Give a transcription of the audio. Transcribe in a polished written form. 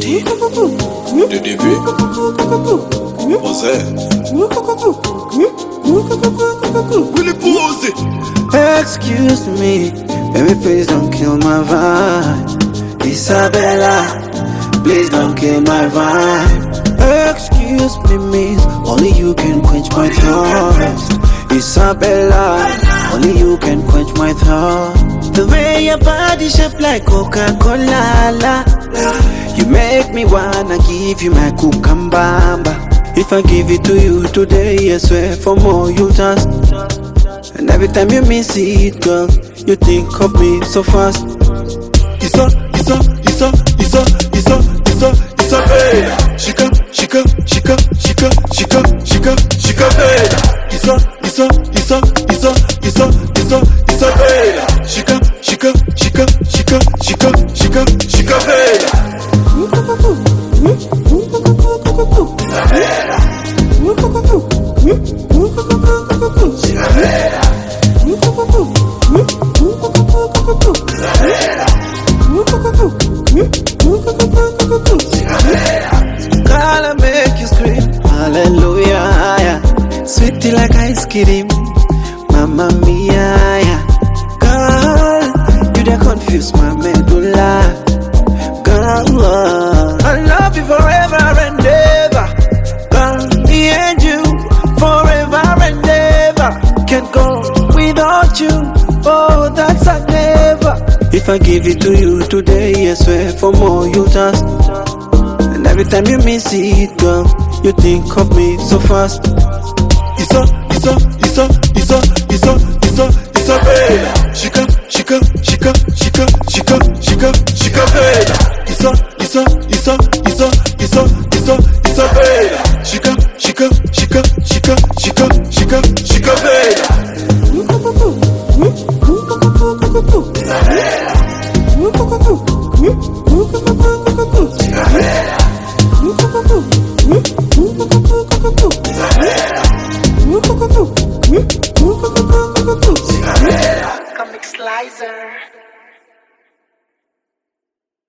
Martine, DDB, José, Willy Pose. Excuse me, baby, please don't kill my vibe. Isabella, please don't kill my vibe. Excuse me, miss, only you can quench my thirst. Isabella, only you can quench my thirst. The way your body shaped like Coca-Cola, you make me wanna give you my cucumber. If I give it to you today, I swear for more you'll just. And every time you miss it, girl, you think of me so fast. Isabella. Chica Bella. Isabella. Chica Bella. Gonna make you scream, hallelujah, yeah. Sweetie like ice cream, mamma mia, yeah. Girl, you done confuse my medulla. Girl, I love you forever and ever. Girl, me and you, forever and ever. Can't go without you, oh, that's a never. If I give it to you today, I swear for more you'll just. And every time you miss it, girl, you think of me so fast. Isabella. Chica Bella. Isabella. Chica Bella. Comic Slicer.